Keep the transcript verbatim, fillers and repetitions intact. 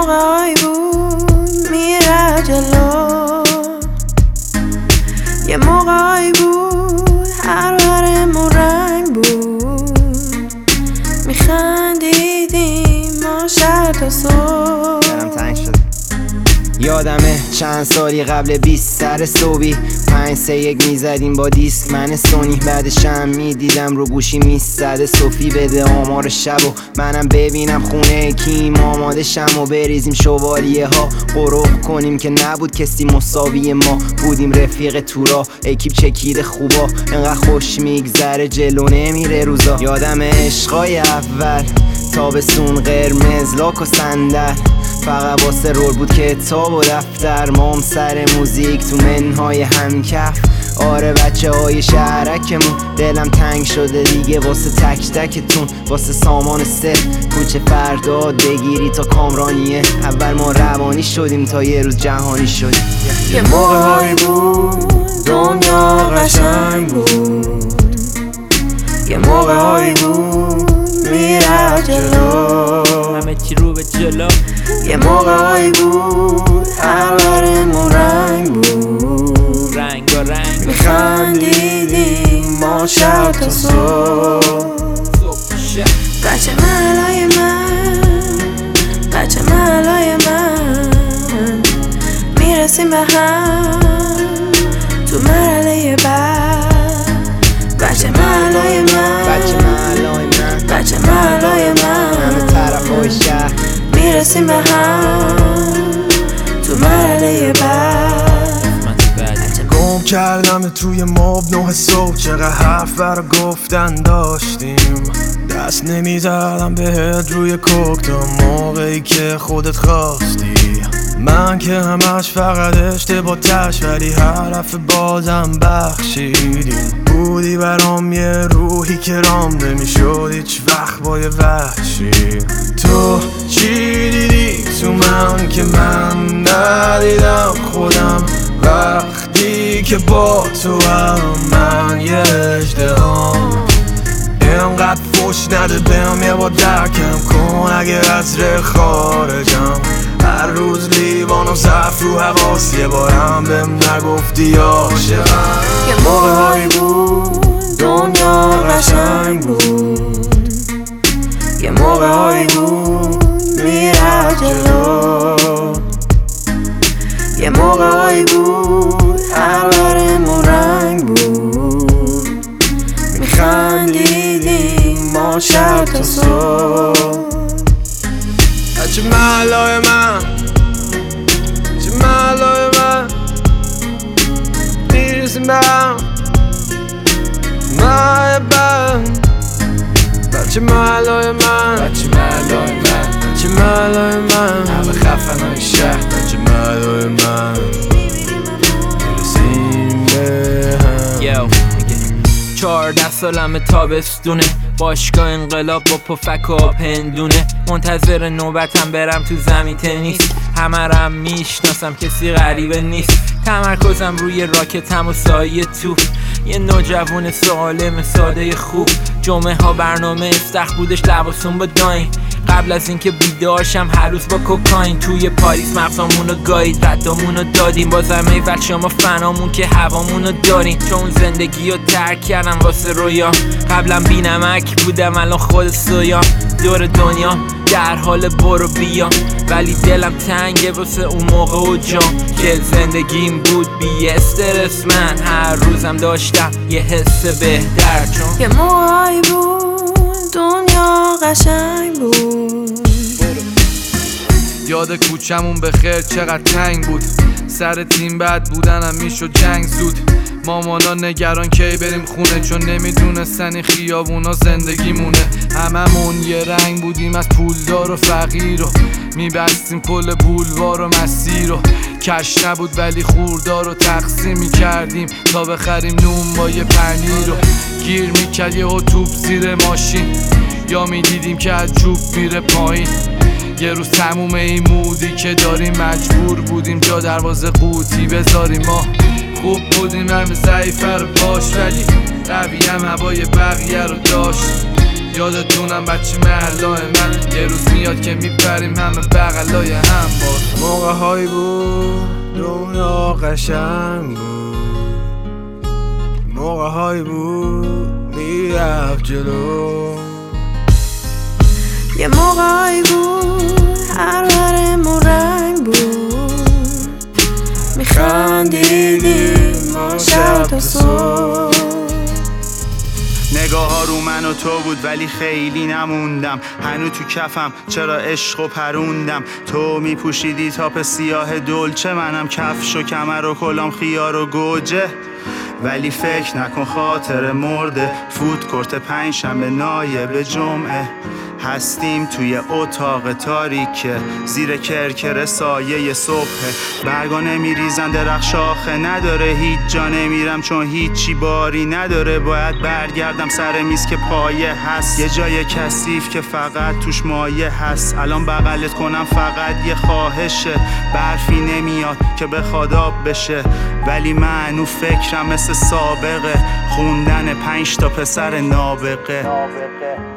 موقعی بود میره جلو، یه موقعی بود هر برمون رنگ بود، میخندیدیم ما شب تا صبح. دلم تنگ شد. یادمه چند سالی قبل بیست سر صبحی پنج سه یک میزدیم با دیسک من سونی، بعدشم میدیدم رو گوشی میزده صوفی بده آمار شب و منم ببینم خونه کیم آماده شم و بریزیم شوالیه ها قروق کنیم که نبود کسی مساوی ما بودیم رفیق تورا اکیپ چکیده خوبا انقدر خوش میگذره جلو نمیره روزا. یادم عشقای اول تابستون قرمز لاک و صندل فقط واسه رول بود کتاب و دفتر مام سر موزیک تو منهای همکف. آره بچه های شهرکمون دلم تنگ شده دیگه واسه تک تکتون واسه سامان سه کوچه فرداد بگیری تا کامرانیه. اول ما روانی شدیم تا یه روز جهانی شدیم. یه موقعی بود دنیا قشنگ بود، یه موقعی بود میره جلو، همه چی رو به جلو. یه موقعی بود هر برمون رنگ بود، رنگ و رنگ میخندیدیم ما شب تا صبح. بچه محلای من، بچه محلای من، میرسیم به هم تو مرحله بعد. بچه محلای من، بچه محلای من، بچه محلای من، همه طرف های شهر میرسیم به هم تو مرحله بعد. گم کردم توی ماب نه صبح چقدر حرف برا گفتن داشتیم، دست نمیزدم بهت روی کوک تا موقعی که خودت خواستی. من که همش فقط اشتباه تش ولی حرف بازم بخشیدی. بودی برام یه روحی که رام نمیشد هیچ وقت با یه وحشی. تو چی دیدی تو من که من ندیدم خودم وقتی که با تو هم من یه اژدهام. اینقدر فوش نده بهم یه با درکم کن اگه از ره خارجم. هر روز لیوانم صف رو حواس یه بارم بهم نگفتی عاشقم. یه موقعی بود دنیا قشنگ بود، یه موقعی بود میره جلو، یه موقعی بود هر برمون رنگ بود، میخندیدیم ما شب تا صبح. بچه محلای من، بچه محلای من، میرسیم به هم ماه بعد. بچه محلای من، بچه محلای من، بچه محلای من، همه خفنای شهر. بچه محلای من میرسیم به هم. چهارده سالم تابستونه باشگاه انقلاب با پفک و پندونه منتظر نوبتم برم تو زمین تنیس. همه رم میشناسم کسی غریبه نیست، تمرکزم روی راکتم و سایه تو. یه نوجوان سالم ساده خوب جمعه ها برنامه استخ بودش لباسون با داین. قبل از اینکه بیدارشم هر روز با کوکاین توی پاریس مغزامونو گایید ردامونو دادیم. بازم ای بچه ما فنامون که هوامونو داریم چون زندگی رو ترک کردم واسه رویام. قبلا بی نمک بودم الان خود سویام، دور دنیا در حال برو بیام ولی دلم تنگه واسه اون موقع و جام که زندگیم بود بی استرس. من هر روزم داشتم یه حس بهتر چون یه موقعی بود دنیا قشنگ بود. یاد کوچمون به خیر چقدر تنگ بود، سر تیم بد بودنم میشد جنگ زود. مامانا نگران کی بریم خونه چون نمیدونستن این خیابونا زندگی مونه. هممون یه رنگ بودیم از پولدار و فقیر و میبستیم کل بولوار و مسیر و کش نبود ولی خوردار رو تقسیم میکردیم تا بخریم نون با یه پنیر و گیر میکرد یه توپ زیر ماشین یا میدیدیم که از جوب میره پایین. یه روز تموم این مودی که داریم مجبور بودیم جا دروازه قوطی بذاریم. ما خوب بودیم همه ضعیفه رو باش ولی قوی هم هوای بقیه رو داشت. یادتون میمونم بچه محلای من. یه روز میاد که میپریم همه بغلای هم. باز موقع هایی بود دنیا قشنگ بود، موقع هایی بود میرفت جلو. یه موقعی بود هر برمون رنگ بود، میخندیدیم ما شب تا صبح. نگاه ها رو من و تو بود ولی خیلی نموندم، هنو تو کفم چرا عشق و پروندم. تو میپوشیدی تاپ سیاه دلچه، منم کفش و کمر و کلام خیار و گوجه. ولی فکر نکن خاطر مرده، فوت کرت پنج شنبه نایب جمعه. هستیم توی اتاق تاریکه، زیر کرکر سایه صبح. برگا نمیریزن درخت شاخه نداره، هیچ جا نمیرم چون هیچی باری نداره. باید برگردم سر میز که پایه هست، یه جای کثیف که فقط توش مایه هست. الان بغلت کنم فقط یه خواهشه، برفی نمیاد که بخواد آب بشه. ولی منو فکرم مثل سابقه، خوندن پنج تا پسر نابغه.